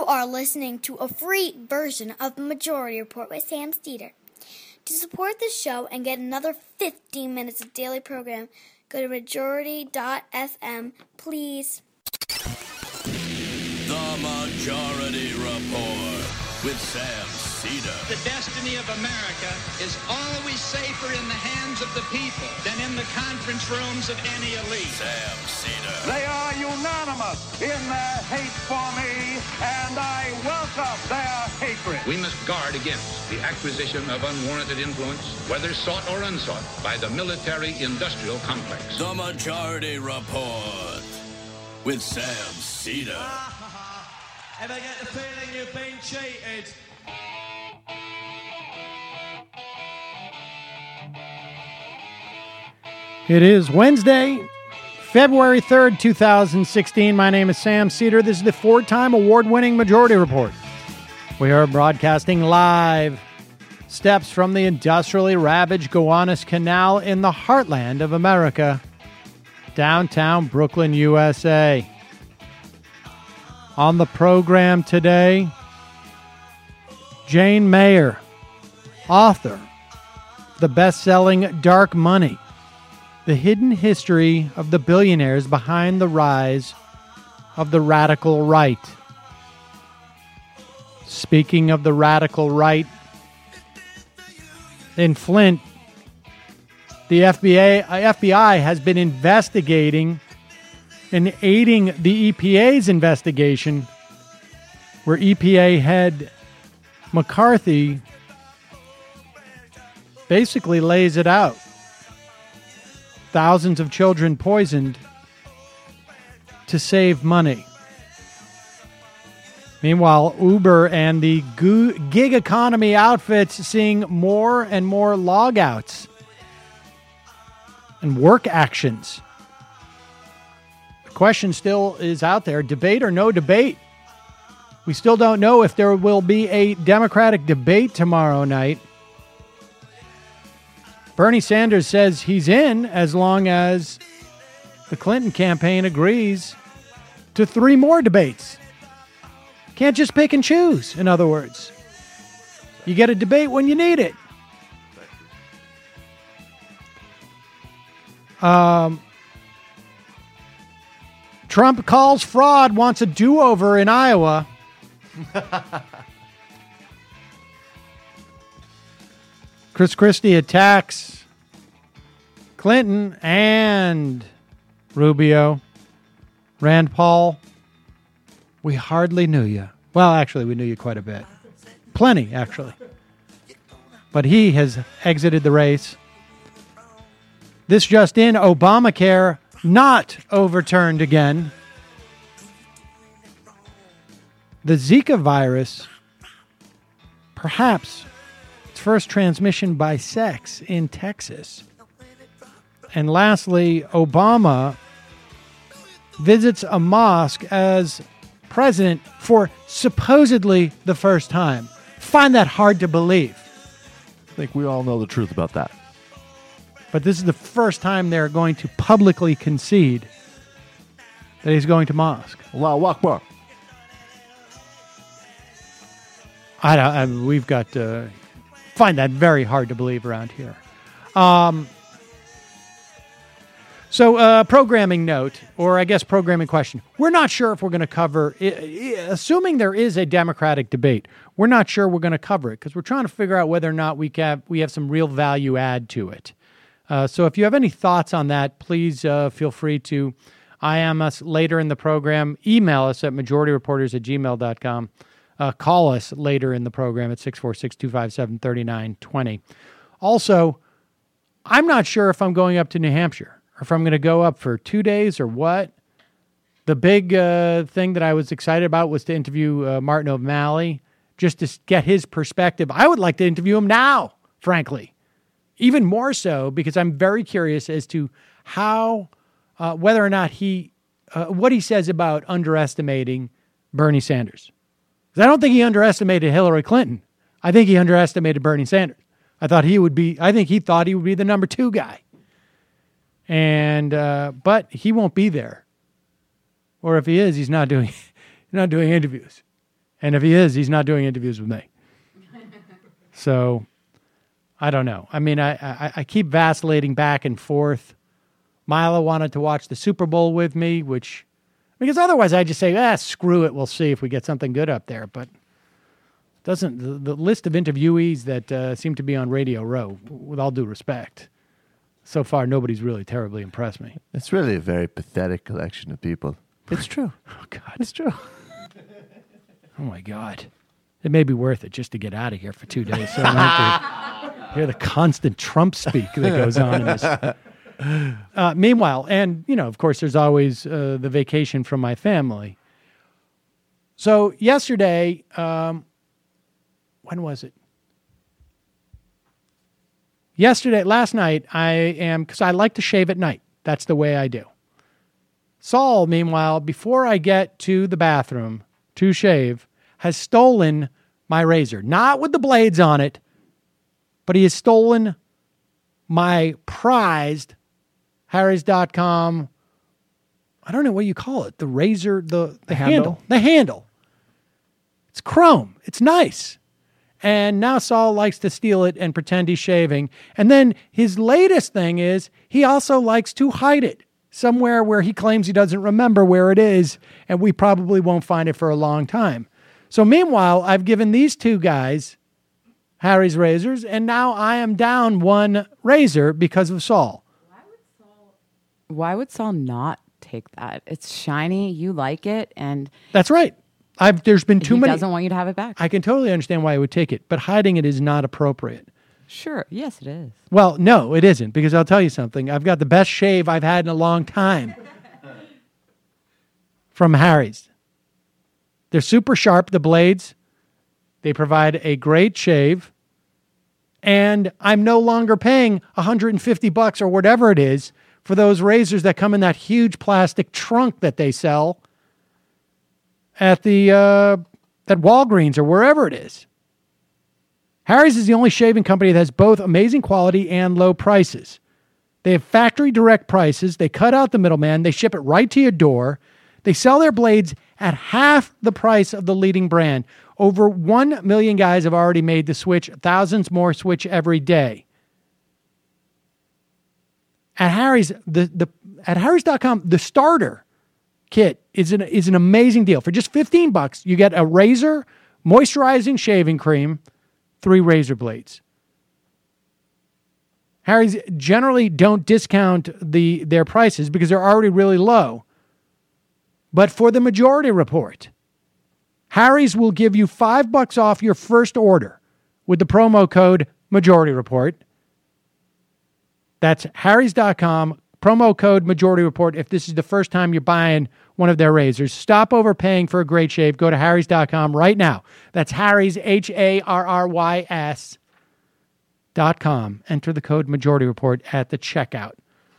You are listening to a free version of the Majority Report with Sam Seder. To support this show and get another 15 minutes of daily program, go to majority.fm, please. The Majority Report with Sam Seder. The destiny of America is always safer in the hands of the people than in the conference rooms of any elite. Sam Seder. They are unanimous in their hate for me, and I welcome their hatred. We must guard against the acquisition of unwarranted influence, whether sought or unsought, by the military-industrial complex. The Majority Report with Sam Seder. Ever get the feeling you've been cheated? It is Wednesday, February 3rd, 2016. My name is Sam Seder. This is the four-time award-winning Majority Report. We are broadcasting live steps from the industrially ravaged Gowanus Canal in the heartland of America, downtown Brooklyn, USA. On the program today, Jane Mayer, author of the best-selling Dark Money, The Hidden History of the Billionaires Behind the Rise of the Radical Right. Speaking of the radical right, in Flint, the FBI has been investigating and aiding the EPA's investigation, where EPA head McCarthy basically lays it out. Thousands of children poisoned to save money. Meanwhile, Uber and the gig economy outfits seeing more and more logouts and work actions. The question still is out there, debate or no debate. We still don't know if there will be a Democratic debate tomorrow night. Bernie Sanders says he's in as long as the Clinton campaign agrees to 3 more debates. Can't just pick and choose, in other words. You get a debate when you need it. Trump calls fraud, wants a do-over in Iowa. Chris Christie attacks Clinton and Rubio. Rand Paul, we hardly knew you. Well, actually, we knew you quite a bit. Plenty, actually. But he has exited the race. This just in, Obamacare not overturned again. The Zika virus, perhaps its first transmission by sex in Texas. And lastly, Obama visits a mosque as president for supposedly the first time. Find that hard to believe. I think we all know the truth about that. But this is the first time they're going to publicly concede that he's going to mosque. Allahu Akbar. We've got to find that very hard to believe around here. So, programming note, or I guess programming question. We're not sure if we're going to cover, assuming there is a Democratic debate, we're not sure we're going to cover it because we're trying to figure out whether or not we have some real value add to it. So if you have any thoughts on that, please feel free to IM us later in the program. Email us at majorityreporters@gmail.com. Call us later in the program at 646-257-3920. Also, I'm not sure if I'm going up to New Hampshire or if I'm going to go up for 2 days or what. The big thing that I was excited about was to interview Martin O'Malley, just to get his perspective. I would like to interview him now, frankly. Even more so because I'm very curious as to how, whether or not what he says about underestimating Bernie Sanders. Because I don't think he underestimated Hillary Clinton. I think he underestimated Bernie Sanders. I think he thought he would be the number 2 guy. And, but he won't be there. Or if he is, he's not doing interviews. And if he is, he's not doing interviews with me. So, I don't know. I mean, I keep vacillating back and forth. Milo wanted to watch the Super Bowl with me, because otherwise I just say, screw it, we'll see if we get something good up there. But the list of interviewees that seem to be on Radio Row, with all due respect, so far nobody's really terribly impressed me. It's really a very pathetic collection of people. It's true. Oh, God. It's true. Oh, my God. It may be worth it just to get out of here for 2 days so I don't have to hear the constant Trump speak that goes on in this. Meanwhile, and, of course, there's always the vacation from my family. So yesterday, when was it? Last night, because I like to shave at night. That's the way I do. Saul, meanwhile, before I get to the bathroom to shave, has stolen my razor. Not with the blades on it, but he has stolen my prized Harrys.com, I don't know what you call it, the razor, the handle. The handle. It's chrome. It's nice. And now Saul likes to steal it and pretend he's shaving. And then his latest thing is he also likes to hide it somewhere where he claims he doesn't remember where it is, and we probably won't find it for a long time. So meanwhile, I've given these two guys Harry's razors, and now I am down one razor because of Saul. Why would Saul not take that? It's shiny. You like it, and that's right. There's been too many. He doesn't want you to have it back. I can totally understand why he would take it, but hiding it is not appropriate. Sure. Yes, it is. Well, no, it isn't, because I'll tell you something. I've got the best shave I've had in a long time from Harry's. They're super sharp, the blades. They provide a great shave. And I'm no longer paying $150 or whatever it is for those razors that come in that huge plastic trunk that they sell at at Walgreens or wherever it is. Harry's is the only shaving company that has both amazing quality and low prices. They have factory direct prices. They cut out the middleman. They ship it right to your door. They sell their blades at half the price of the leading brand. Over 1 million guys have already made the switch. Thousands more switch every day. At Harry's, at Harrys.com, the starter kit is an amazing deal. For just $15, you get a razor, moisturizing shaving cream, 3 razor blades. Harry's generally don't discount their prices because they're already really low. But for the Majority Report, Harry's will give you $5 off your first order with the promo code Majority Report. That's Harrys.com, promo code Majority Report. If this is the first time you're buying one of their razors, stop overpaying for a great shave. Go to Harrys.com right now. That's Harrys, HARRYS.com. Enter the code Majority Report at the checkout.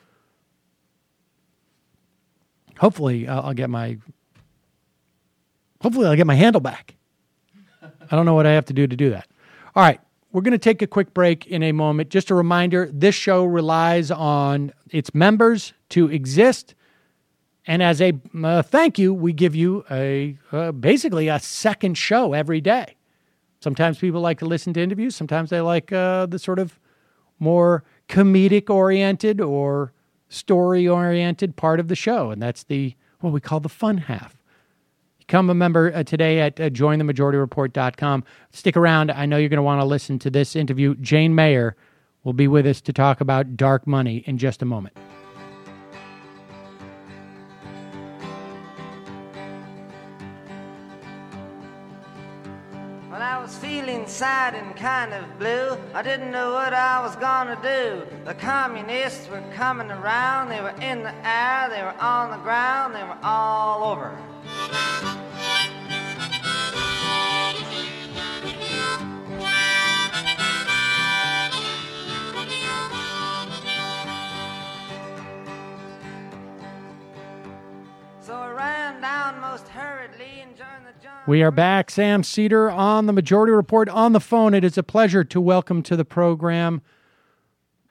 Hopefully, I'll get my handle back. I don't know what I have to do that. All right. We're going to take a quick break in a moment. Just a reminder, this show relies on its members to exist. And as a thank you, we give you basically a second show every day. Sometimes people like to listen to interviews. Sometimes they like the sort of more comedic-oriented or story-oriented part of the show. And that's what we call the fun half. Become a member today at jointhemajority.report.com. Stick around. I know you're going to want to listen to this interview. Jane Mayer will be with us to talk about dark money in just a moment. When I was feeling sad and kind of blue, I didn't know what I was gonna do. The communists were coming around, they were in the air, they were on the ground, they were all over. So I ran down most hurriedly and joined the jungle. We are back. Sam Seder on the Majority Report on the phone. It is a pleasure to welcome to the program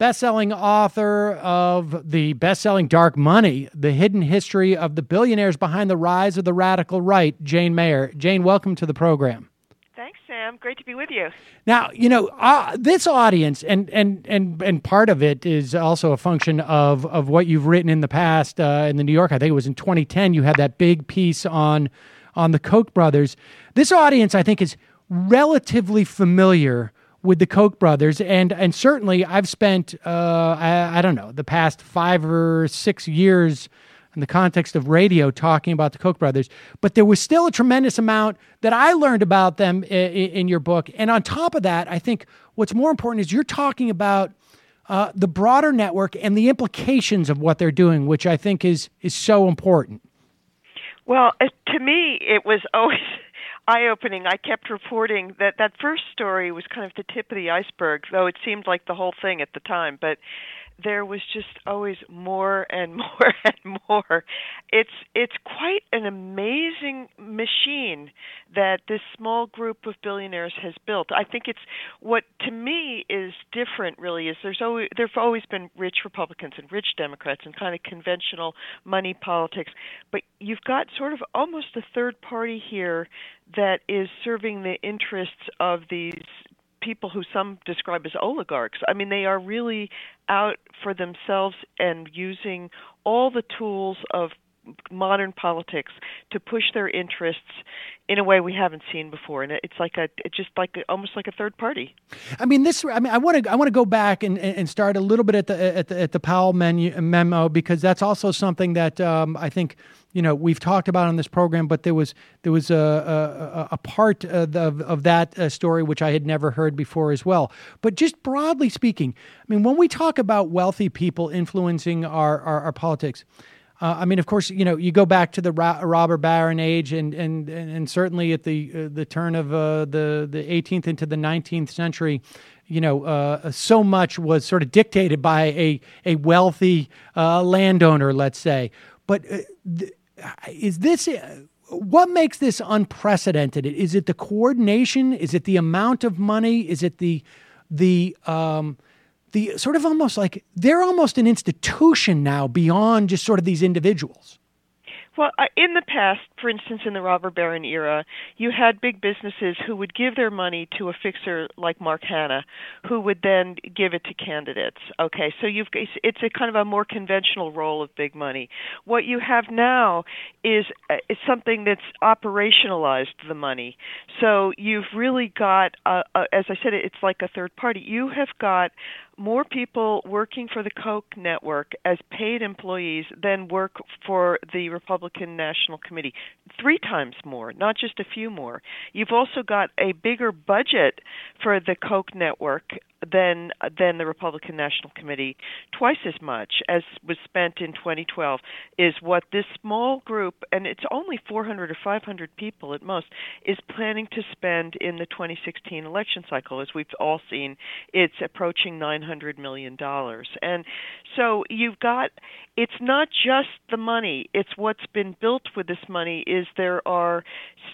best-selling author of the best-selling Dark Money, The Hidden History of the Billionaires Behind the Rise of the Radical Right, Jane Mayer. Jane, welcome to the program. Thanks, Sam. Great to be with you. Now, this audience, and part of it is also a function of what you've written in the past in the New Yorker. I think it was in 2010, you had that big piece on the Koch brothers. This audience, I think, is relatively familiar with the Koch brothers, and certainly I've spent, I don't know, the past 5 or 6 years in the context of radio talking about the Koch brothers, but there was still a tremendous amount that I learned about them in your book. And on top of that, I think what's more important is you're talking about the broader network and the implications of what they're doing, which I think is so important. Well, to me, it was always eye-opening. I kept reporting that first story was kind of the tip of the iceberg, though it seemed like the whole thing at the time, but there was just always more and more and more. It's quite an amazing machine that this small group of billionaires has built. I think it's what to me is different really is there've always been rich Republicans and rich Democrats and kind of conventional money politics, but you've got sort of almost a third party here that is serving the interests of these people who some describe as oligarchs. I mean, they are really out for themselves and using all the tools of modern politics to push their interests in a way we haven't seen before, and it's almost like a third party. I want to go back and start a little bit at the Powell memo, because that's also something that I think we've talked about on this program. But there was a part of that story which I had never heard before as well. But just broadly speaking, when we talk about wealthy people influencing our politics. Of course, you go back to the robber baron age, and certainly at the turn of the 18th into the 19th century, so much was sort of dictated by a wealthy landowner, let's say. But is this what makes this unprecedented? Is it the coordination? Is it the amount of money? Is it the sort of almost like they're almost an institution now beyond just sort of these individuals? Well, in the past, for instance, in the robber baron era, you had big businesses who would give their money to a fixer like Mark Hanna, who would then give it to candidates. Okay, so it's a kind of a more conventional role of big money. What you have now is something that's operationalized the money. So you've really got, as I said, it's like a third party. You have got more people working for the Koch network as paid employees than work for the Republican National Committee. 3 times more, not just a few more. You've also got a bigger budget for the Koch network than the Republican National Committee. Twice as much as was spent in 2012 is what this small group, and it's only 400 or 500 people at most, is planning to spend in the 2016 election cycle. As we've all seen, it's approaching $900 million. And so you've got, it's not just the money, it's what's been built with this money is there are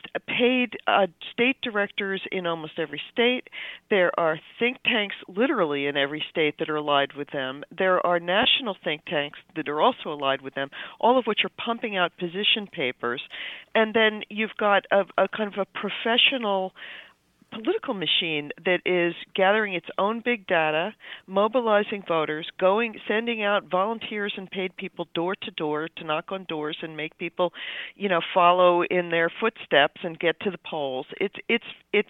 paid state directors in almost every state. There are think tanks literally in every state that are allied with them. There are national think tanks that are also allied with them, all of which are pumping out position papers. And then you've got a kind of a professional political machine that is gathering its own big data, mobilizing voters, sending out volunteers and paid people door to door to knock on doors and make people, follow in their footsteps and get to the polls. It's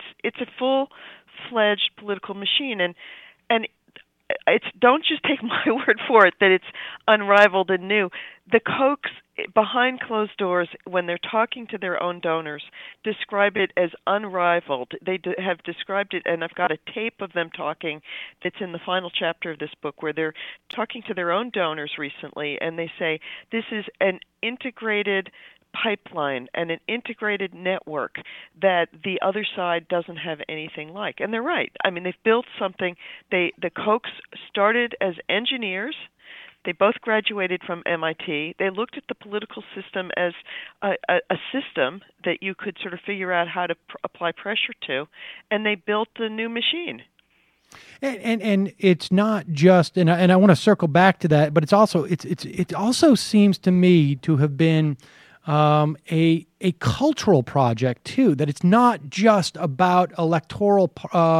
a full-fledged political machine, and it's don't just take my word for it that it's unrivaled and new. The Kochs, behind closed doors, when they're talking to their own donors, describe it as unrivaled. They have described it, and I've got a tape of them talking that's in the final chapter of this book where they're talking to their own donors recently, and they say this is an integrated pipeline and an integrated network that the other side doesn't have anything like. And they're right. They've built something. The Kochs started as engineers. They both graduated from MIT. They looked at the political system as a system that you could sort of figure out how to apply pressure to, and they built a new machine. And it's not just, and I want to circle back to that, but it also seems to me to have been a cultural project too. That it's not just about electoral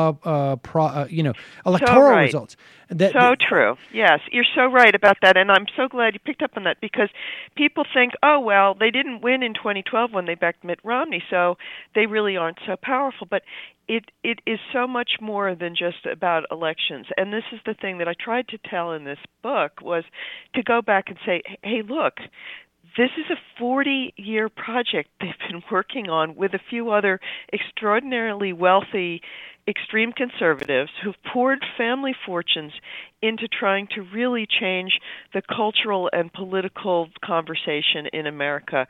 electoral right. results. True. Yes, you're so right about that, and I'm so glad you picked up on that, because people think, oh, well, they didn't win in 2012 when they backed Mitt Romney, so they really aren't so powerful. But it is so much more than just about elections. And this is the thing that I tried to tell in this book, was to go back and say, hey, look, this is a 40-year project they've been working on with a few other extraordinarily wealthy extreme conservatives who've poured family fortunes into trying to really change the cultural and political conversation in America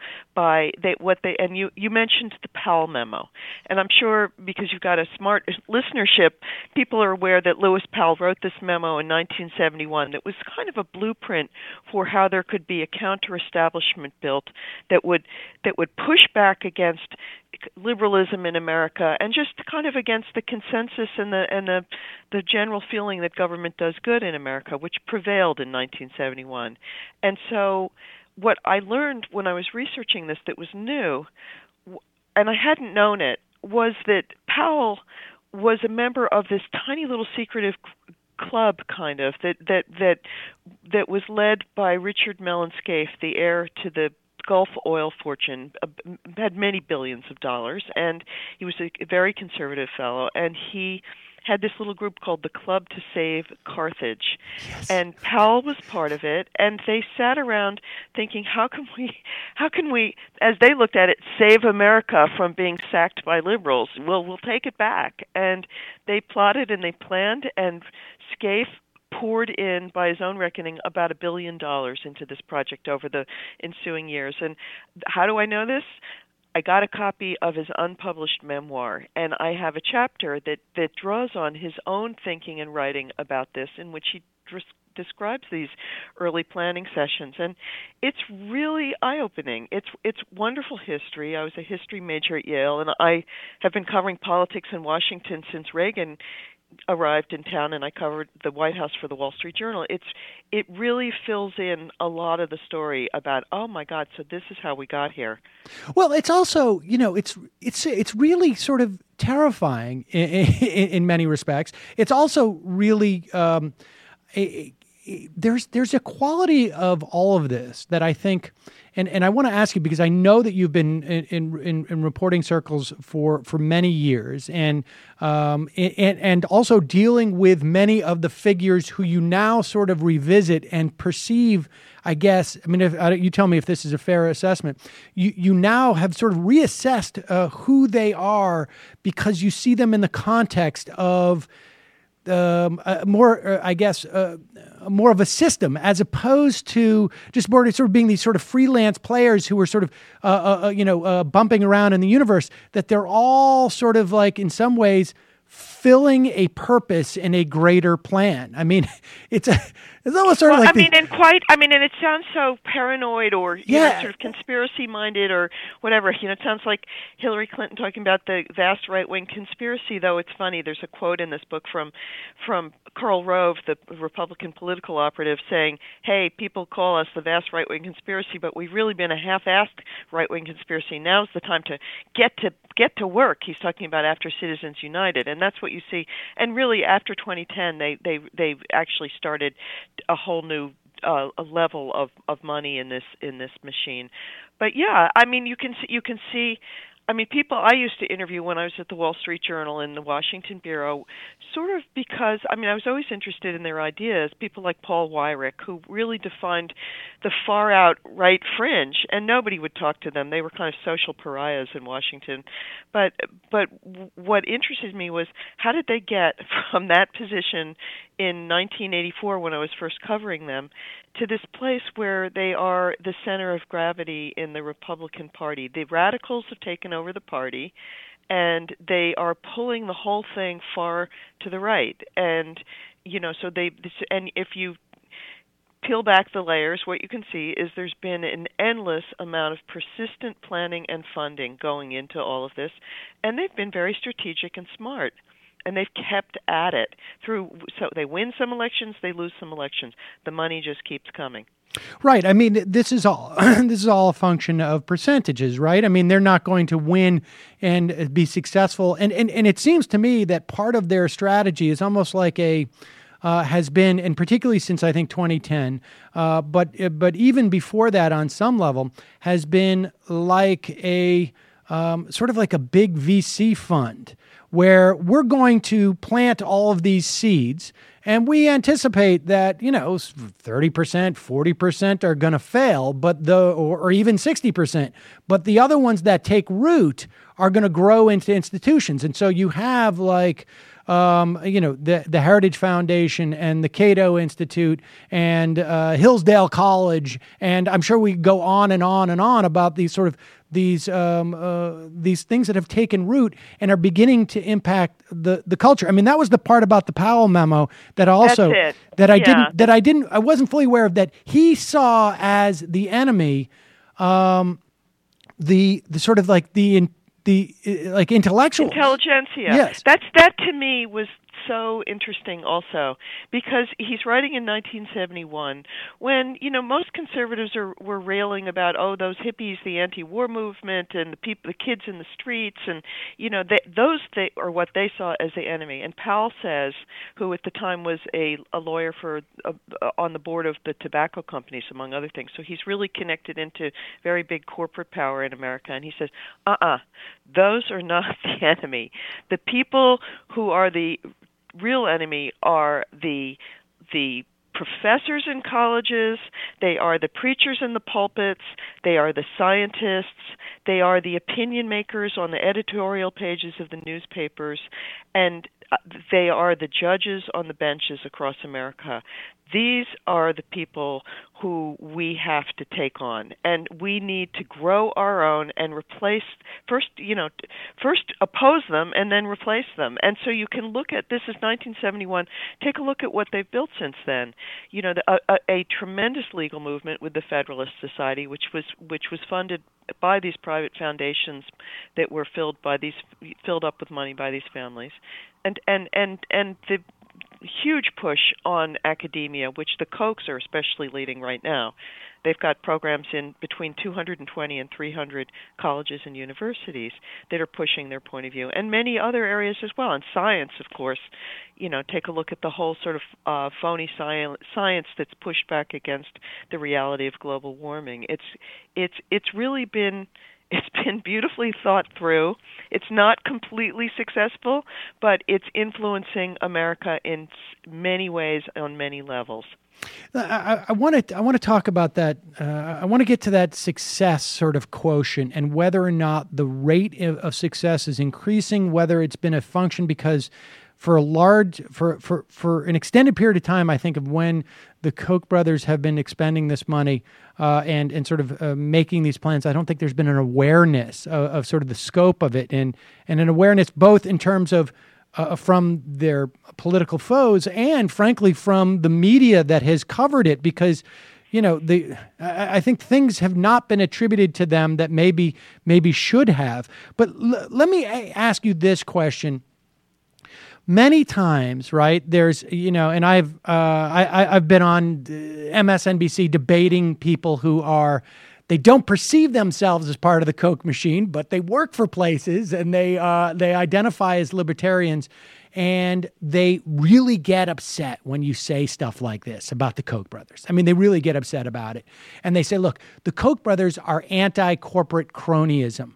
and you mentioned the Powell memo, and I'm sure because you've got a smart listenership, people are aware that Lewis Powell wrote this memo in 1971 that was kind of a blueprint for how there could be a counter-establishment built that would push back against liberalism in America and just kind of against the consensus and the general feeling that government does good in America, which prevailed in 1971. And so what I learned when I was researching this that was new, and I hadn't known it, was that Powell was a member of this tiny little secretive club, kind of, that was led by Richard Mellon Scaife, the heir to the Gulf oil fortune, had many billions of dollars, and he was a very conservative fellow, and he had this little group called the Club to Save Carthage. Yes. And Powell was part of it, and they sat around thinking, how can we, as they looked at it, save America from being sacked by liberals? Well, we'll take it back. And they plotted and they planned, and Scaife poured in, by his own reckoning, about $1 billion into this project over the ensuing years. And how do I know this? I got a copy of his unpublished memoir, and I have a chapter that draws on his own thinking and writing about this, in which he describes these early planning sessions, and it's really eye-opening. It's wonderful history. I was a history major at Yale, and I have been covering politics in Washington since Reagan arrived in town, and I covered the White House for the Wall Street Journal. It really fills in a lot of the story about, oh my God, so this is how we got here. Well, it's also, it's really sort of terrifying in many respects. It's also really there's a quality of all of this that I think. And I want to ask you, because I know that you've been in reporting circles for many years, and also dealing with many of the figures who you now sort of revisit and perceive, I guess. I mean, you tell me if this is a fair assessment. You now have sort of reassessed who they are, because you see them in the context of more of a system, as opposed to just more sort of being these sort of freelance players who are sort of, bumping around in the universe, that they're all sort of like, in some ways, filling a purpose in a greater plan. I mean, it's almost sort of like... and it sounds so paranoid or sort of conspiracy-minded or whatever. It sounds like Hillary Clinton talking about the vast right-wing conspiracy, though it's funny. There's a quote in this book from Karl Rove, the Republican political operative, saying, hey, people call us the vast right-wing conspiracy, but we've really been a half-assed right-wing conspiracy. Now's the time to get to work. He's talking about after Citizens United, and that's what you see. And really, after 2010, they actually started a whole new a level of money in this machine. But yeah, I mean, you can see. I mean, people I used to interview when I was at the Wall Street Journal and the Washington Bureau, sort of because, I was always interested in their ideas, people like Paul Weyrich, who really defined the far-out right fringe, and nobody would talk to them. They were kind of social pariahs in Washington. But what interested me was, how did they get from that position in 1984, when I was first covering them, to this place where they are the center of gravity in the Republican Party? The radicals have taken over the party, and they are pulling the whole thing far to the right. And and if you peel back the layers, what you can see is there's been an endless amount of persistent planning and funding going into all of this, and they've been very strategic and smart. and they've kept at it through. So they win some elections, they lose some elections. The money just keeps coming. Right. I mean, this is all a function of percentages, right? I mean, they're not going to win and be successful. And it seems to me that part of their strategy is almost like has been, and particularly since I think 2010, but even before that on some level, has been like a sort of like a big VC fund where we're going to plant all of these seeds. And we anticipate that, 30%, 40% are going to fail, or even 60%. But the other ones that take root are going to grow into institutions. And so you have like, the Heritage Foundation and the Cato Institute and Hillsdale College. And I'm sure we go on and on and on about these sort of these things that have taken root and are beginning to impact the culture. I mean, that was the part about the Powell memo that also I wasn't fully aware of, that he saw as the enemy, the sort of like the intellectual intelligentsia. Yes. That to me was so interesting also, because he's writing in 1971 when, most conservatives were railing about, those hippies, the anti-war movement, and the kids in the streets, and, those are what they saw as the enemy. And Powell says, who at the time was a lawyer on the board of the tobacco companies, among other things, so he's really connected into very big corporate power in America, and he says, those are not the enemy. The people who are the real enemy are the professors in colleges, they are the preachers in the pulpits, they are the scientists, they are the opinion makers on the editorial pages of the newspapers, and they are the judges on the benches across America. These are the people who we have to take on, and we need to grow our own and replace, first oppose them and then replace them. And so you can look at, this is 1971, take a look at what they've built since then. A tremendous legal movement with the Federalist Society, which was funded by these private foundations that were filled up with money by these families, and the huge push on academia, which the Kochs are especially leading right now. They've got programs in between 220 and 300 colleges and universities that are pushing their point of view, and many other areas as well. And science, of course, take a look at the whole sort of phony science that's pushed back against the reality of global warming. It's really been beautifully thought through. It's not completely successful, but it's influencing America in many ways on many levels. I want to talk about that. I want to get to that success sort of quotient and whether or not the rate of success is increasing, whether it's been a function because for an extended period of time, I think of when the Koch brothers have been expending this money and sort of making these plans, I don't think there's been an awareness of sort of the scope of it and an awareness both in terms of from their political foes and, frankly, from the media that has covered it, because I think things have not been attributed to them that maybe should have. But let me ask you this question. Many times, right, there's, and I've been on MSNBC debating people who they don't perceive themselves as part of the Koch machine, but they work for places and they identify as libertarians, and they really get upset when you say stuff like this about the Koch brothers. I mean, they really get upset about it. And they say, look, the Koch brothers are anti-corporate cronyism.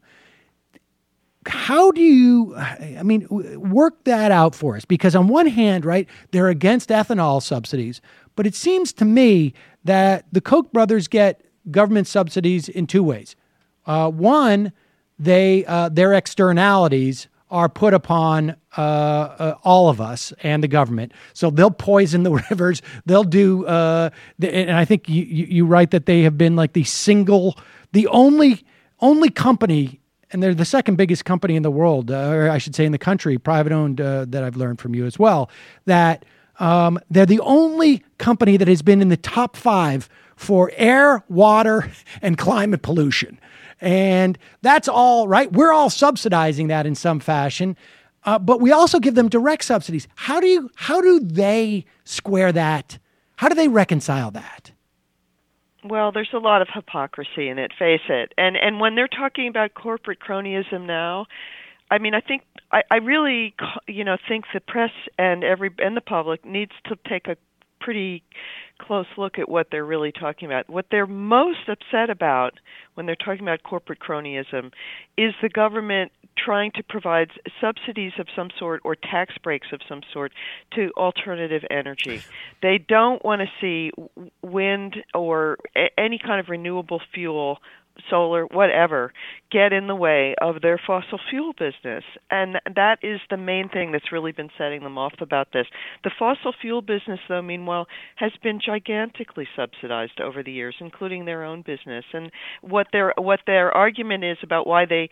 How do you, work that out for us? Because on one hand, right, they're against ethanol subsidies, but it seems to me that the Koch brothers get government subsidies in two ways. One, their externalities are put upon all of us and the government. So they'll poison the rivers. They'll do, and I think you write that they have been like the only company, and they're the second biggest company in the world, or I should say in the country, private owned, that I've learned from you as well, that they're the only company that has been in the top 5 for air, water, and climate pollution. And that's all right. We're all subsidizing that in some fashion. but we also give them direct subsidies. How do they square that? How do they reconcile that? Well, there's a lot of hypocrisy in it, face it. And when they're talking about corporate cronyism now, I mean, I really, think the press and the public needs to take a pretty close look at what they're really talking about. What they're most upset about when they're talking about corporate cronyism is the government trying to provide subsidies of some sort or tax breaks of some sort to alternative energy. They don't want to see wind or any kind of renewable fuel, solar, whatever, get in the way of their fossil fuel business. And that is the main thing that's really been setting them off about this. The fossil fuel business, though, meanwhile, has been gigantically subsidized over the years, including their own business. And what their argument is about why they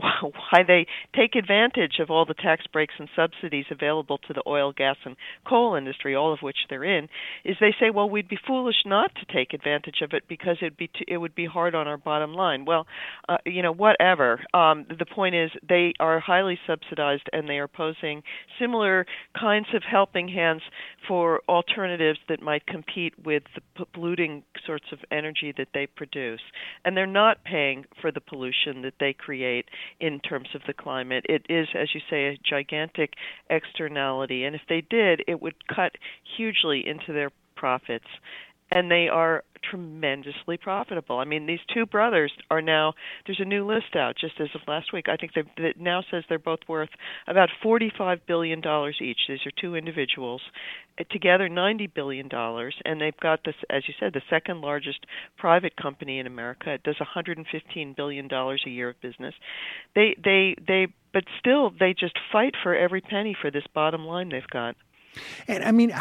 take advantage of all the tax breaks and subsidies available to the oil, gas, and coal industry, all of which they're in, is they say, well, we'd be foolish not to take advantage of it because it would be hard on our bottom line. Well, whatever. The point is they are highly subsidized and they are posing similar kinds of helping hands for alternatives that might compete with the polluting sorts of energy that they produce. And they're not paying for the pollution that they create in terms of the climate. It is, as you say, a gigantic externality. And if they did, it would cut hugely into their profits. And they are tremendously profitable. I mean, these two brothers are now, there's a new list out just as of last week. I think that now says they're both worth about $45 billion each. These are two individuals. Together, $90 billion. And they've got this, as you said, the second largest private company in America. It does $115 billion a year of business. But still, they just fight for every penny for this bottom line they've got. And I mean,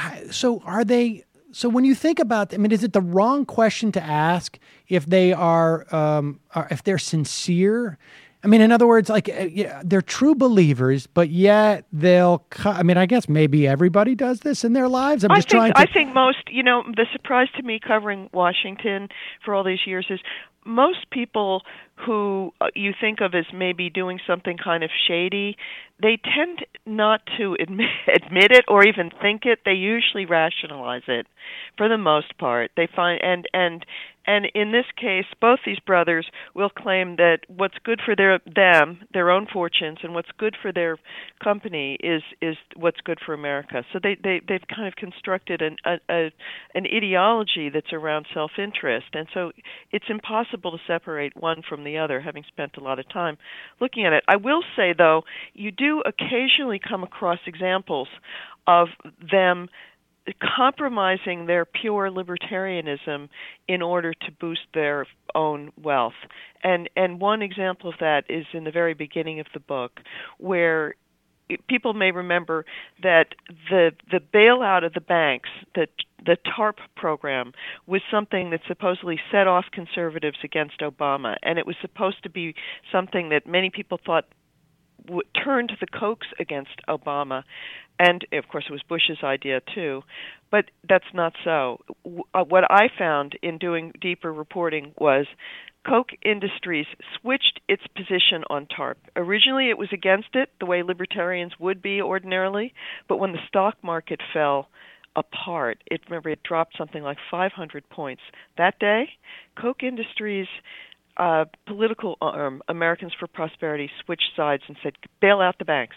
so when you think about, is it the wrong question to ask if they are, if they're sincere? I mean, in other words, they're true believers, but yet they'll. I guess maybe everybody does this in their lives. I think most. The surprise to me covering Washington for all these years is most people who you think of as maybe doing something kind of shady, they tend not to admit it or even think it. They usually rationalize it for the most part. They find and in this case, both these brothers will claim that what's good for their own fortunes, and what's good for their company is what's good for America. So they've kind of constructed an ideology that's around self-interest, and so it's impossible to separate one from the other, having spent a lot of time looking at it. I will say, though, you do occasionally come across examples of them compromising their pure libertarianism in order to boost their own wealth. And one example of that is in the very beginning of the book, where people may remember that the bailout of the banks, the TARP program, was something that supposedly set off conservatives against Obama, and it was supposed to be something that many people thought turned the Kochs against Obama. And, of course, it was Bush's idea, too. But that's not so. What I found in doing deeper reporting was Koch Industries switched its position on TARP. Originally, it was against it, the way libertarians would be ordinarily. But when the stock market fell apart, it dropped something like 500 points. That day, Koch Industries political arm, Americans for Prosperity, switched sides and said, bail out the banks.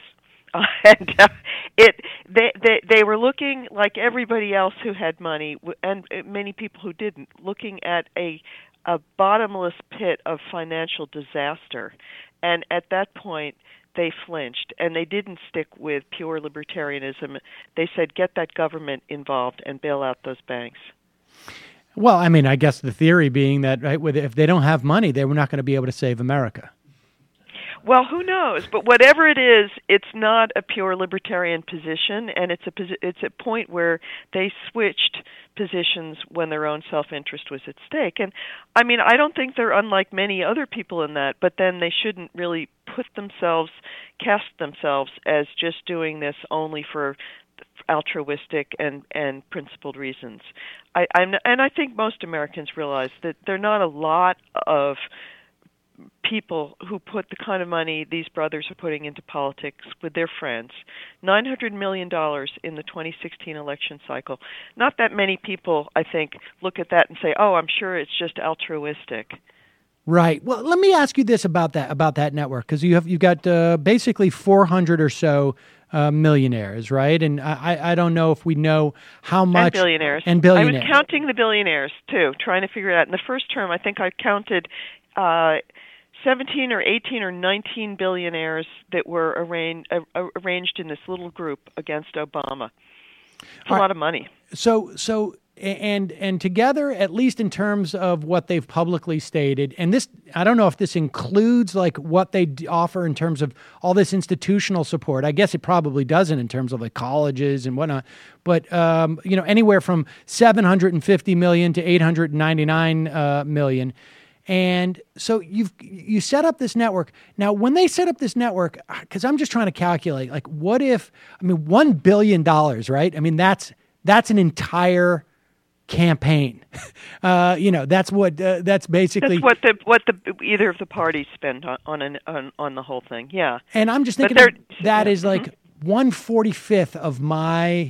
They were looking like everybody else who had money, and many people who didn't, looking at a bottomless pit of financial disaster. And at that point, they flinched, and they didn't stick with pure libertarianism. They said, get that government involved and bail out those banks. Well, I guess the theory being that if they don't have money, they were not going to be able to save America. Well, who knows? But whatever it is, it's not a pure libertarian position, and it's a point where they switched positions when their own self-interest was at stake. And I don't think they're unlike many other people in that, but then they shouldn't really cast themselves as just doing this only for altruistic and principled reasons. I think most Americans realize that there are not a lot of people who put the kind of money these brothers are putting into politics with their friends. $900 million in the 2016 election cycle. Not that many people, I think, look at that and say, oh, I'm sure it's just altruistic. Right. Well, let me ask you this about that network, because you've got basically 400 or so millionaires, right? And I don't know if we know how much. And billionaires. I was counting the billionaires, too, trying to figure it out. In the first term, I think I counted 17 or 18 or 19 billionaires that were arranged in this little group against Obama. It's a lot of money. So and together, at least in terms of what they've publicly stated, and this, I don't know if this includes like what they offer in terms of all this institutional support. I guess it probably doesn't in terms of like colleges and whatnot. But anywhere from $750 million to $899 million. And so you set up this network. Now, when they set up this network, because I'm just trying to calculate, like, what if, $1 billion, right? That's an entire campaign. That's what that's basically what the either of the parties spend on the whole thing. Yeah. And I'm just thinking that is like 1/45 of my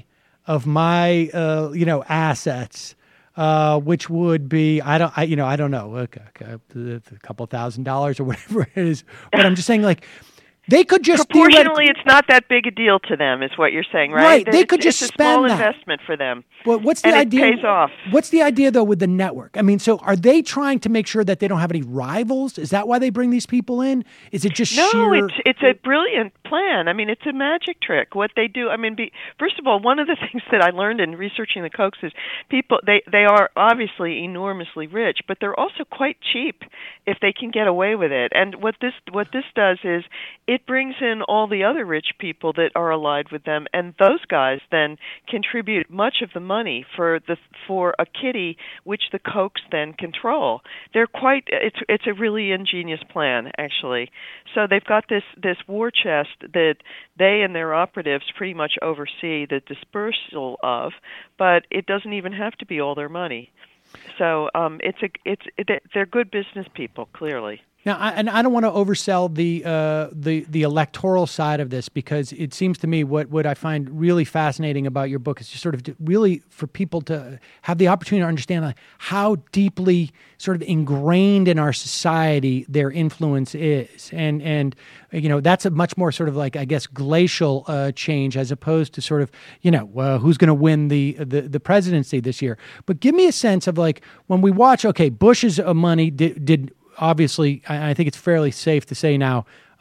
assets. Which would be I don't know, a couple $1,000s or whatever it is. But I'm just saying, like, they could just proportionally, it's not that big a deal to them, is what you're saying, right? Right. They could just spend that. It's a small investment for them. Well, what's the idea? It pays off. What's the idea though with the network? So are they trying to make sure that they don't have any rivals? Is that why they bring these people in? Is it just No, it's a brilliant plan. It's a magic trick. What they do, first of all, one of the things that I learned in researching the Kochs is people they are obviously enormously rich, but they're also quite cheap if they can get away with it. And what this does is it brings in all the other rich people that are allied with them, and those guys then contribute much of the money for a kitty which the Kochs then control. It's a really ingenious plan, actually. So they've got this war chest that they and their operatives pretty much oversee the dispersal of, but it doesn't even have to be all their money. So they're good business people, clearly. Now, I don't want to oversell the electoral side of this, because it seems to me what I find really fascinating about your book is just sort of really for people to have the opportunity to understand like how deeply sort of ingrained in our society their influence is, and that's a much more sort of like, I guess, glacial change as opposed to sort of who's going to win the presidency this year. But give me a sense of like when we watch, okay, Bush's money did obviously, I think it's fairly safe to say now,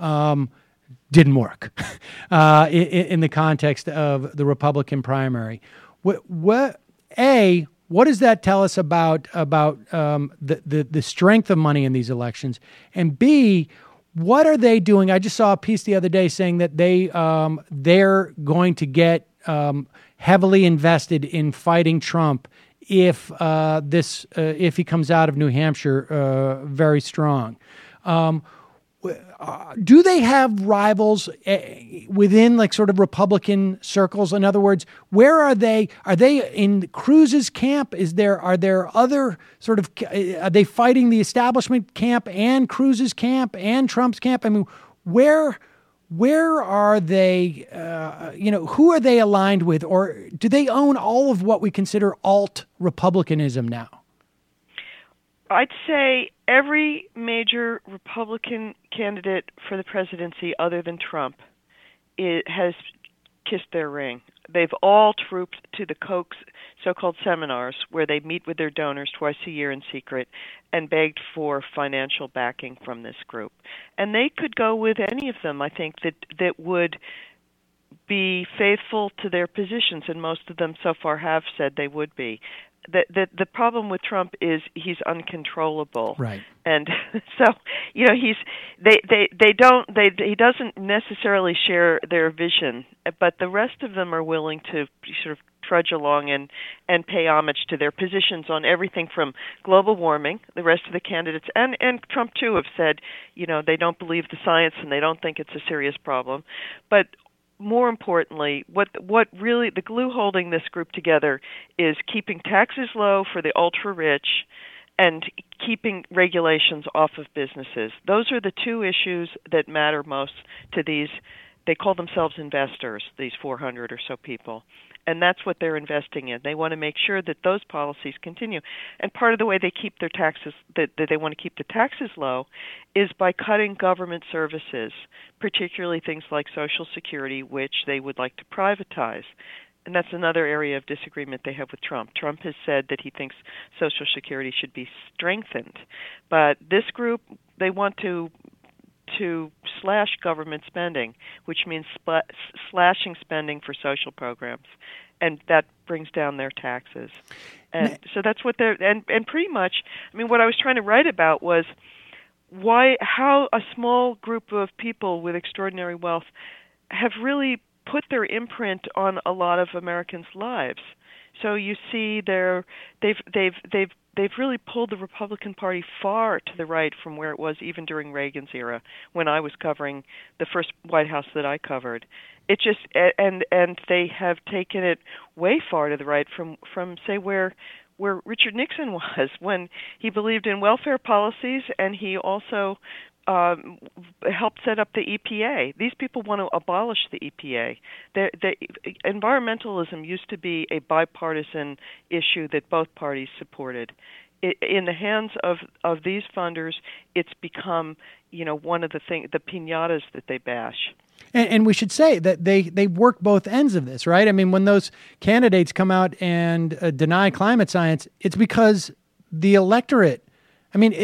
didn't work in the context of the Republican primary. What does that tell us about the strength of money in these elections? And B, what are they doing? I just saw a piece the other day saying that they're going to get heavily invested in fighting Trump if he comes out of New Hampshire very strong. Do they have rivals within like sort of Republican circles? In other words, where are they? Are they in Cruz's camp? Are there other sort of, are they fighting the establishment camp and Cruz's camp and Trump's camp? Where are they, who are they aligned with, or do they own all of what we consider alt-Republicanism now? I'd say every major Republican candidate for the presidency other than Trump has kissed their ring. They've all trooped to the Kochs so-called seminars where they meet with their donors twice a year in secret and begged for financial backing from this group. And they could go with any of them, I think, that would be faithful to their positions, and most of them so far have said they would be. The problem with Trump is he's uncontrollable, right? And so he doesn't necessarily share their vision, but the rest of them are willing to sort of trudge along and pay homage to their positions on everything from global warming. The rest of the candidates and Trump too have said they don't believe the science and they don't think it's a serious problem, but more importantly, what really the glue holding this group together is keeping taxes low for the ultra-rich and keeping regulations off of businesses. Those are the two issues that matter most to these. They call themselves investors, these 400 or so people. And that's what they're investing in. They want to make sure that those policies continue. And part of the way they keep their taxes, that they want to keep the taxes low, is by cutting government services, particularly things like Social Security, which they would like to privatize. And that's another area of disagreement they have with Trump. Trump has said that he thinks Social Security should be strengthened. But this group, they want to slash government spending, which means slashing spending for social programs, and that brings down their taxes. And so that's what they're and pretty much. I mean, what I was trying to write about was how a small group of people with extraordinary wealth have really put their imprint on a lot of Americans' lives. So you see, they've really pulled the Republican Party far to the right from where it was even during Reagan's era, when I was covering the first White House that I covered. It just and they have taken it way far to the right from say where Richard Nixon was when he believed in welfare policies, and he also helped set up the EPA. These people want to abolish the EPA. Environmentalism used to be a bipartisan issue that both parties supported. In the hands of these funders, it's become, one of the piñatas that they bash. And we should say that they work both ends of this, right? I mean, when those candidates come out and deny climate science, it's because the electorate. I mean.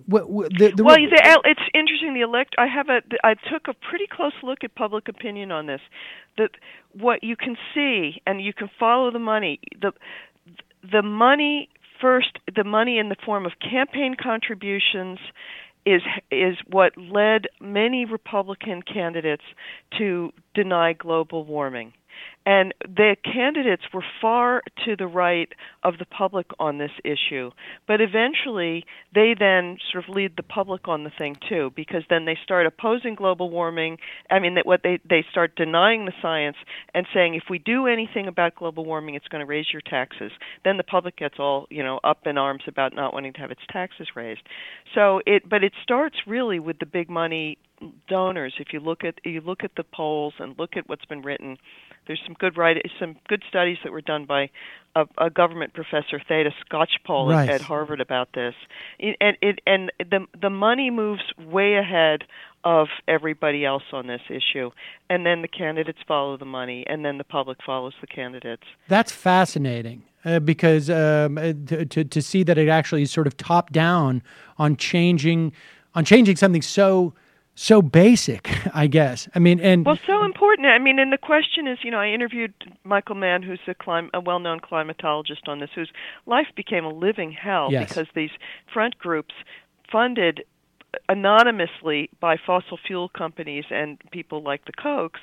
It's interesting. I took a pretty close look at public opinion on this. That what you can see, and you can follow the money. The money first. The money in the form of campaign contributions is what led many Republican candidates to deny global warming. And the candidates were far to the right of the public on this issue. But eventually, they then sort of lead the public on the thing, too, because then they start opposing global warming. I mean, they start denying the science and saying, if we do anything about global warming, it's going to raise your taxes. Then the public gets all, up in arms about not wanting to have its taxes raised. But it starts really with the big money donors. If you look at the polls and look at what's been written, there's some good studies that were done by a government professor, Theda Skocpol, right, at Harvard about this. And the money moves way ahead of everybody else on this issue, and then the candidates follow the money, and then the public follows the candidates. That's fascinating. Because to see that it actually is sort of top down on changing something so basic, I guess. I mean, so important. I mean, and the question is, I interviewed Michael Mann, who's a well-known climatologist on this, whose life became a living hell because these front groups funded anonymously by fossil fuel companies and people like the Kochs.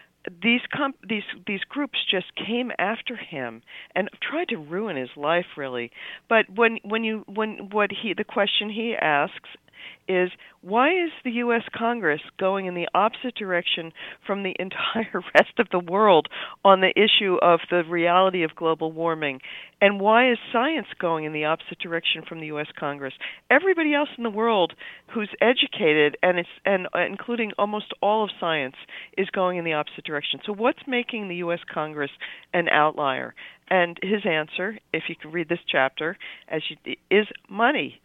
These groups just came after him and tried to ruin his life, really. But the question he asks is, why is the U.S. Congress going in the opposite direction from the entire rest of the world on the issue of the reality of global warming? And why is science going in the opposite direction from the U.S. Congress? Everybody else in the world who's educated, and including almost all of science, is going in the opposite direction. So what's making the U.S. Congress an outlier? And his answer, if you can read this chapter, is money.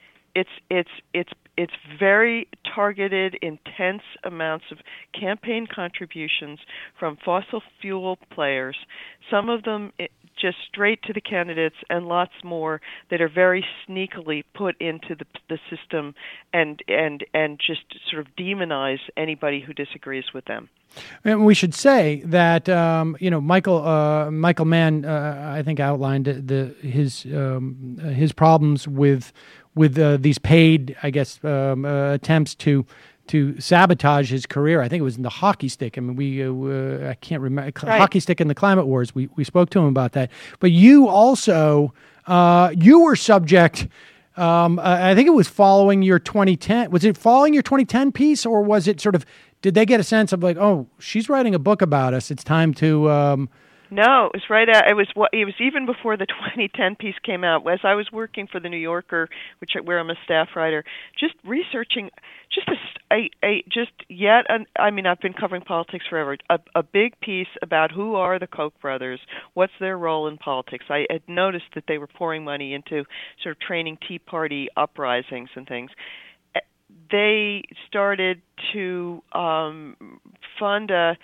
It's very targeted, intense amounts of campaign contributions from fossil fuel players, some of them just straight to the candidates, and lots more that are very sneakily put into the system and just sort of demonize anybody who disagrees with them. And we should say that Michael Mann, I think, outlined his problems with these paid, I guess, attempts to sabotage his career. I think it was in the hockey stick. I mean, I can't remember. Right. Hockey stick in the climate wars. We spoke to him about that. But you also, you were subject. I think it was following your 2010. Was it following your 2010 piece, or was it sort of? Did they get a sense of like, oh, she's writing a book about us? It's time to. No, it was right at. It was even before the 2010 piece came out. As I was working for the New Yorker, where I'm a staff writer, just researching, I've been covering politics forever. A big piece about who are the Koch brothers, what's their role in politics. I had noticed that they were pouring money into sort of training Tea Party uprisings and things. They started to fund a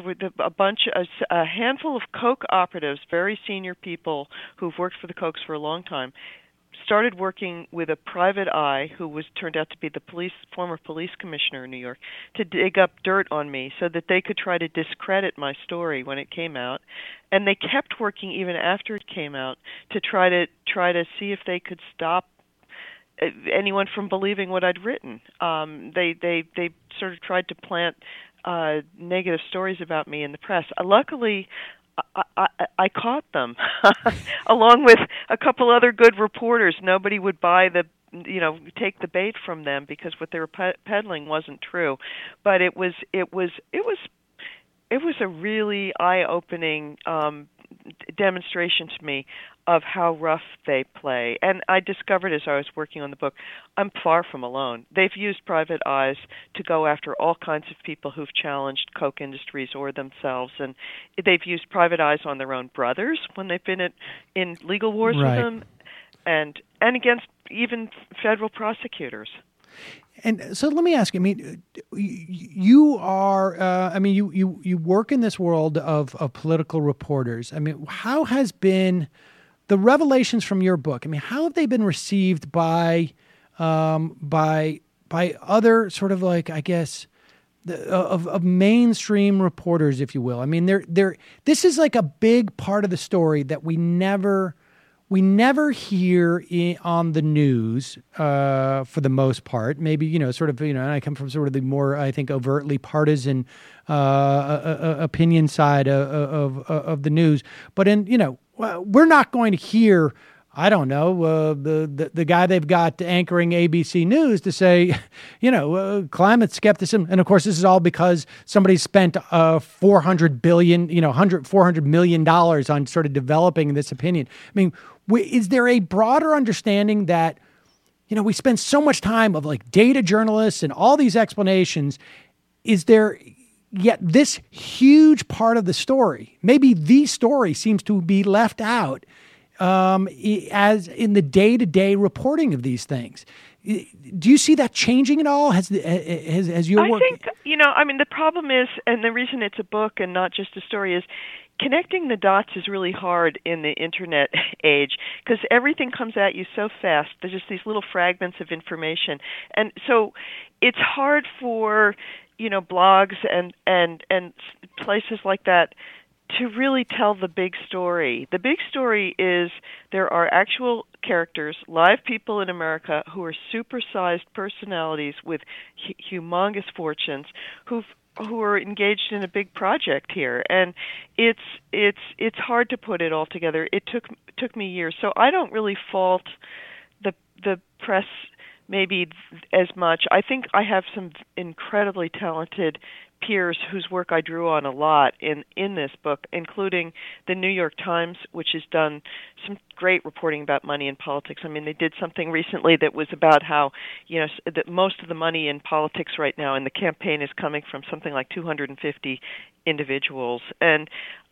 handful of Koch operatives, very senior people who've worked for the Kochs for a long time, started working with a private eye who turned out to be the former police commissioner in New York to dig up dirt on me so that they could try to discredit my story when it came out. And they kept working even after it came out to try to see if they could stop anyone from believing what I'd written. They sort of tried to plant negative stories about me in the press. Luckily, I caught them, along with a couple other good reporters. Nobody would take the bait from them because what they were peddling wasn't true. But it was a really eye-opening demonstration to me of how rough they play. And I discovered as I was working on the book, I'm far from alone. They've used private eyes to go after all kinds of people who've challenged Koch Industries or themselves. And they've used private eyes on their own brothers when they've been in legal wars with them, and against even federal prosecutors. And so let me ask you, I mean, you are, you work in this world of political reporters. I mean, how has been the revelations from your book? I mean, how have they been received by other sort of like, I guess, of mainstream reporters, if you will? I mean, this is like a big part of the story that we never hear on the news for the most part. Maybe, and I come from sort of the more, I think, overtly partisan opinion side of the news. But we're not going to hear, I don't know, the guy they've got anchoring ABC News to say, climate skepticism. And of course, this is all because somebody spent $400 million on sort of developing this opinion. I mean, is there a broader understanding that, we spend so much time of like data journalists and all these explanations? Is there yet this huge part of the story, maybe the story, seems to be left out as in the day-to-day reporting of these things? Do you see that changing at all? Has your work? I think, the problem is, and the reason it's a book and not just a story is, connecting the dots is really hard in the internet age because everything comes at you so fast. There's just these little fragments of information. And so it's hard for, blogs and places like that to really tell the big story. The big story is there are actual characters, live people in America who are supersized personalities with humongous fortunes who are engaged in a big project here, and it's hard to put it all together. It took me years, so I don't really fault the press maybe as much. I think I have some incredibly talented peers whose work I drew on a lot in this book, including the New York Times, which has done some great reporting about money in politics. I mean, they did something recently that was about how, that most of the money in politics right now in the campaign is coming from something like 250 individuals. And,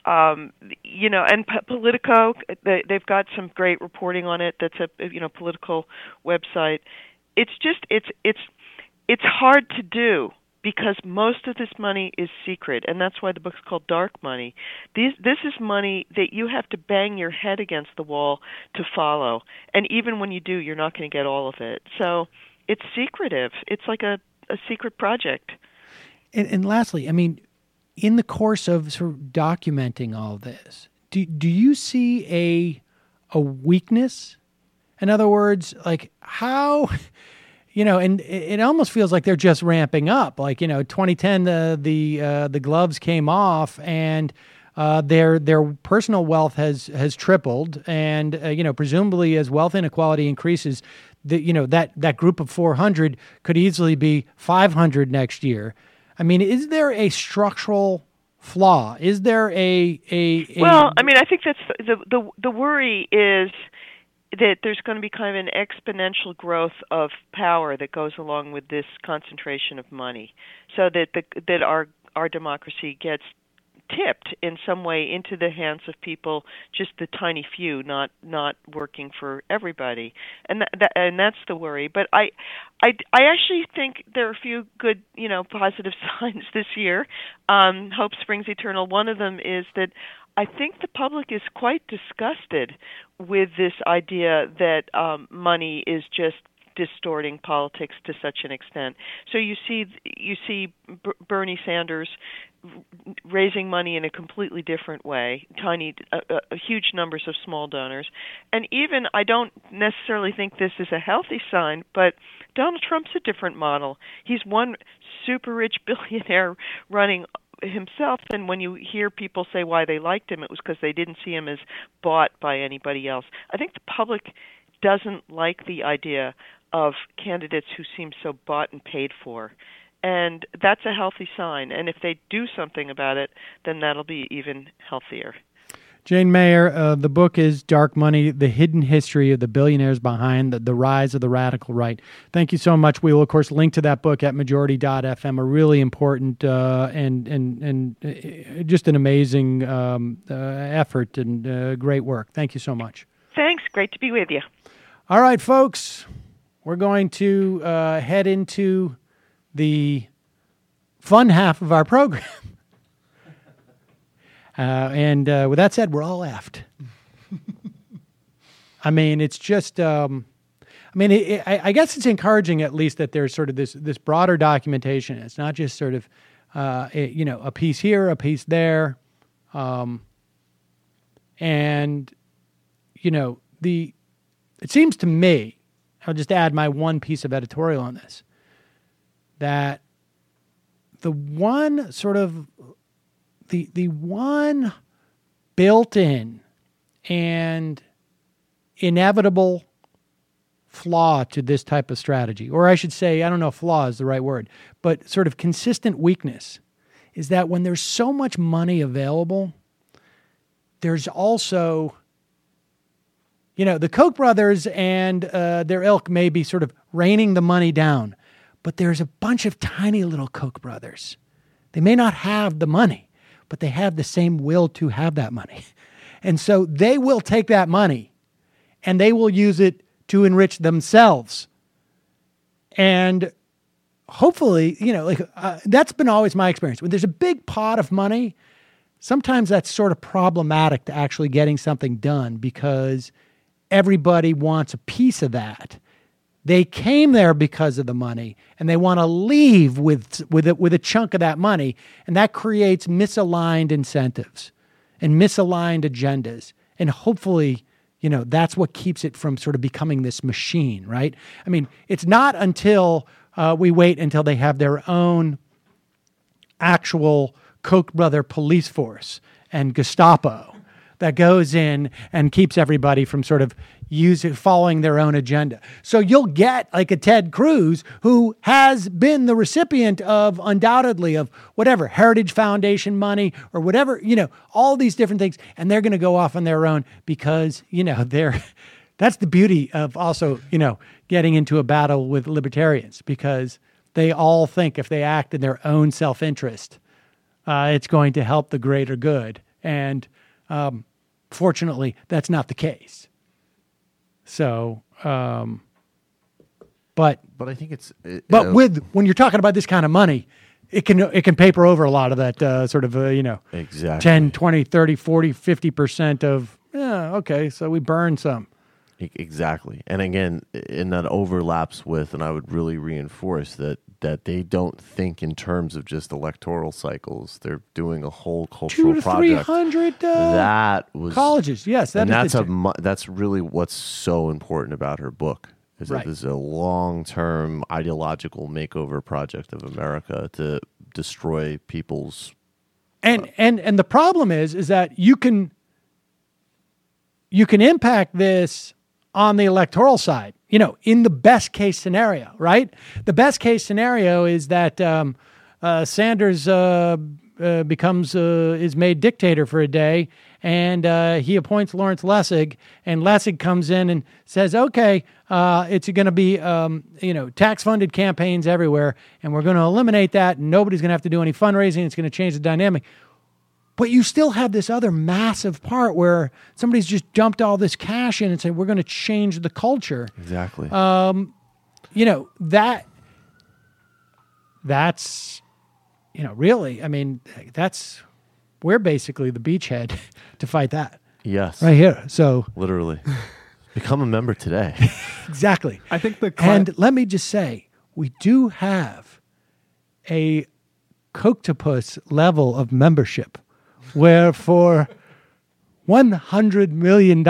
and Politico, they've got some great reporting on it. That's a, political website. It's just, it's hard to do, because most of this money is secret, and that's why the book's called Dark Money. This is money that you have to bang your head against the wall to follow, and even when you do, you're not going to get all of it. So it's secretive. It's like a secret project. And lastly, I mean, in the course of sort of documenting all of this, do you see a weakness? In other words, like how... and it almost feels like they're just ramping up. Like, 2010, the gloves came off, and their personal wealth has tripled, and presumably as wealth inequality increases, that group of 400 could easily be 500 next year. I mean, is there a structural flaw? Is there a Well, I mean, I think that's the worry is that there's going to be kind of an exponential growth of power that goes along with this concentration of money, so that our democracy gets tipped in some way into the hands of people, just the tiny few, not working for everybody, and that's the worry. But I actually think there are a few good, positive signs this year. Hope springs eternal. One of them is that I think the public is quite disgusted with this idea that money is just distorting politics to such an extent. So you see Bernie Sanders raising money in a completely different way, huge numbers of small donors. And even, I don't necessarily think this is a healthy sign, but Donald Trump's a different model. He's one super rich billionaire running himself, and when you hear people say why they liked him, it was because they didn't see him as bought by anybody else. I think the public doesn't like the idea of candidates who seem so bought and paid for. And that's a healthy sign. And if they do something about it, then that'll be even healthier. Jane Mayer, the book is Dark Money, The Hidden History of the Billionaires Behind the Rise of the Radical Right. Thank you so much. We will, of course, link to that book at majority.fm, a really important and just an amazing effort and great work. Thank you so much. Thanks. Great to be with you. All right, folks, we're going to head into the fun half of our program. And with that said, we're all effed. I mean, it's just, I guess it's encouraging at least that there's sort of this broader documentation. It's not just sort of, a piece here, a piece there. And, it seems to me, I'll just add my one piece of editorial on this, that the one sort of the one built-in and inevitable flaw to this type of strategy, or I should say, I don't know if flaw is the right word, but sort of consistent weakness, is that when there's so much money available, there's also, the Koch brothers and their ilk may be sort of raining the money down, but there's a bunch of tiny little Koch brothers. They may not have the money, but they have the same will to have that money. And so they will take that money and they will use it to enrich themselves. And hopefully, that's been always my experience. When there's a big pot of money, sometimes that's sort of problematic to actually getting something done because everybody wants a piece of that. They came there because of the money, and they want to leave with a chunk of that money, and that creates misaligned incentives and misaligned agendas. And hopefully, that's what keeps it from sort of becoming this machine, right? I mean, it's not until we wait until they have their own actual Koch brother police force and Gestapo that goes in and keeps everybody from sort of following their own agenda. So you'll get like a Ted Cruz who has been the recipient of undoubtedly of whatever Heritage Foundation money or whatever, all these different things. And they're going to go off on their own because, that's the beauty of also, getting into a battle with libertarians because they all think if they act in their own self-interest, it's going to help the greater good. And, fortunately, that's not the case. So, but I think it's, when you're talking about this kind of money, it can paper over a lot of that, exactly 10, 20, 30, 40, 50% of, okay. So we burn some. Exactly. And again, and that overlaps with, and I would really reinforce that they don't think in terms of just electoral cycles. They're doing a whole cultural 200 to project. 300 that was colleges. Yes, that's really what's so important about her book. Is right. that this is a long-term ideological makeover project of America to destroy people's. And the problem is that you can impact this on the electoral side, in the best case scenario, right? The best case scenario is that Sanders is made dictator for a day, and he appoints Lawrence Lessig, and Lessig comes in and says, okay, it's going to be, tax-funded campaigns everywhere, and we're going to eliminate that, and nobody's going to have to do any fundraising. It's going to change the dynamic. But you still have this other massive part where somebody's just dumped all this cash in and said, we're going to change the culture. Exactly. That's, really, we're basically the beachhead to fight that. Yes. Right here. So literally. Become a member today. Exactly. I think and let me just say, we do have a Coctopus level of membership where for $100 million,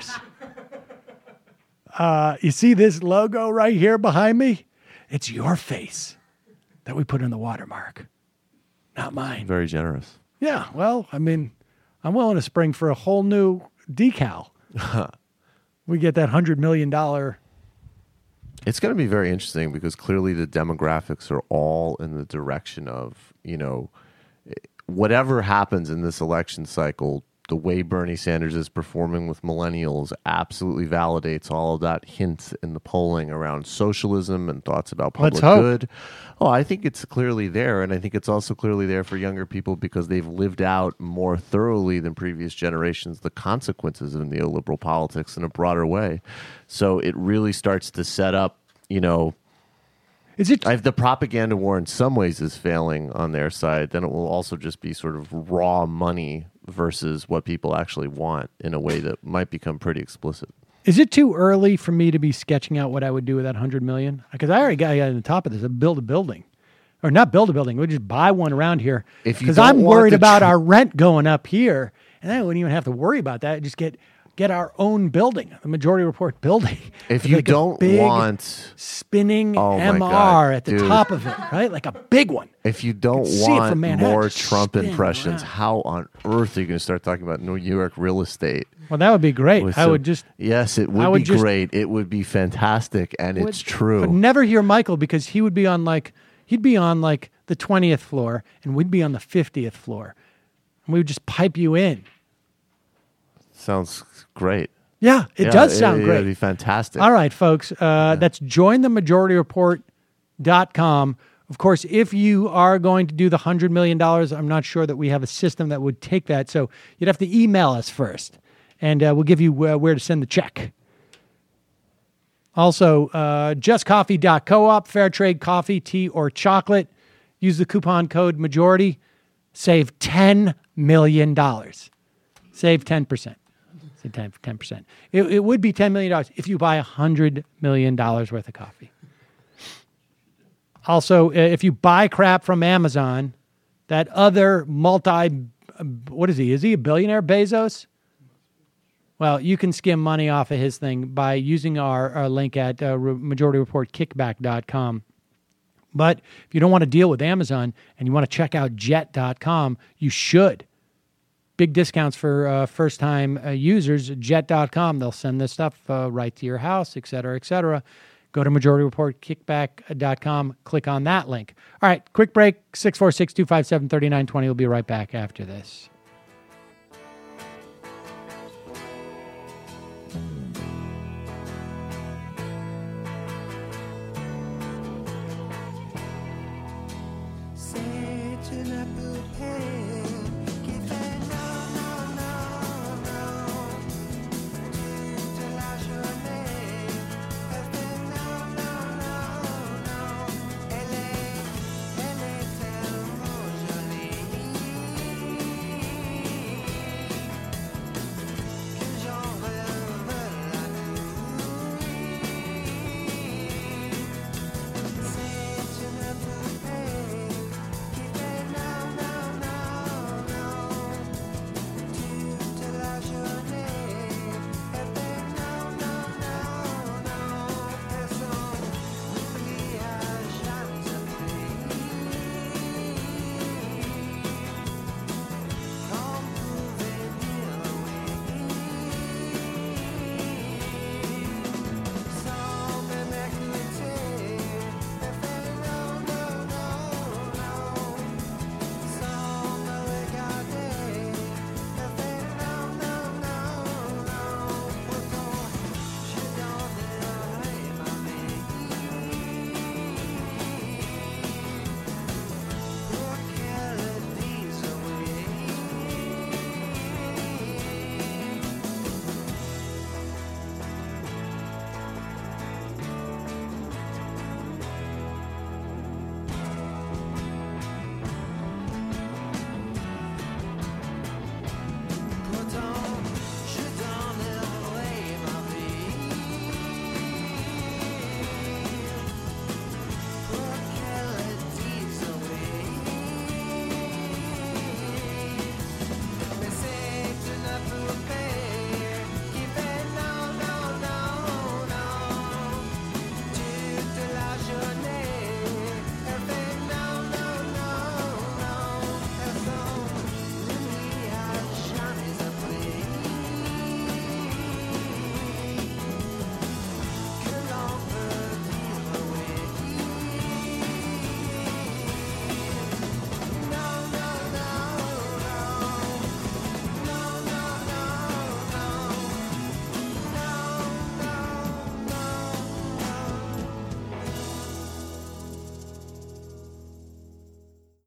you see this logo right here behind me? It's your face that we put in the watermark, not mine. Very generous. Yeah, well, I'm willing to spring for a whole new decal. We get that $100 million. It's going to be very interesting because clearly the demographics are all in the direction of, whatever happens in this election cycle, the way Bernie Sanders is performing with millennials absolutely validates all of that hints in the polling around socialism and thoughts about public good. Oh, I think it's clearly there, and I think it's also clearly there for younger people because they've lived out more thoroughly than previous generations the consequences of neoliberal politics in a broader way. So it really starts to set up, if the propaganda war in some ways is failing on their side, then it will also just be sort of raw money versus what people actually want in a way that might become pretty explicit. Is it too early for me to be sketching out what I would do with that $100 million? Because I already got on the top of this. I'd build a building. Or not build a building. We'd just buy one around here. Because I'm worried about our rent going up here. And I wouldn't even have to worry about that. Just get our own building, the Majority Report building. If you don't want spinning MR at the top of it, right? Like a big one. If you don't want more Trump impressions, how on earth are you going to start talking about New York real estate? Well, that would be great. Yes, it would be great. It would be fantastic, and it's true. But never hear Michael because he would be on the 20th floor, and we'd be on the 50th floor, and we would just pipe you in. Sounds great. Yeah, it does sound great. It'd be fantastic. All right, folks. That's jointhemajority.report.com. Of course, if you are going to do the $100 million, I'm not sure that we have a system that would take that. So you'd have to email us first, and we'll give you where to send the check. Also, justcoffee.coop, fair trade coffee, tea, or chocolate. Use the coupon code MAJORITY. Save $10 million. Save 10%. 10%. It would be $10 million if you buy $100 million worth of coffee. Also, if you buy crap from Amazon, that other what is he? Is he a billionaire, Bezos? Well, you can skim money off of his thing by using our link at majorityreportkickback.com. But if you don't want to deal with Amazon and you want to check out jet.com, you should. Big discounts for first-time users, jet.com. They'll send this stuff right to your house, et cetera, et cetera. Go to majorityreportkickback.com. Click on that link. All right, quick break, 646-257-3920. We'll be right back after this.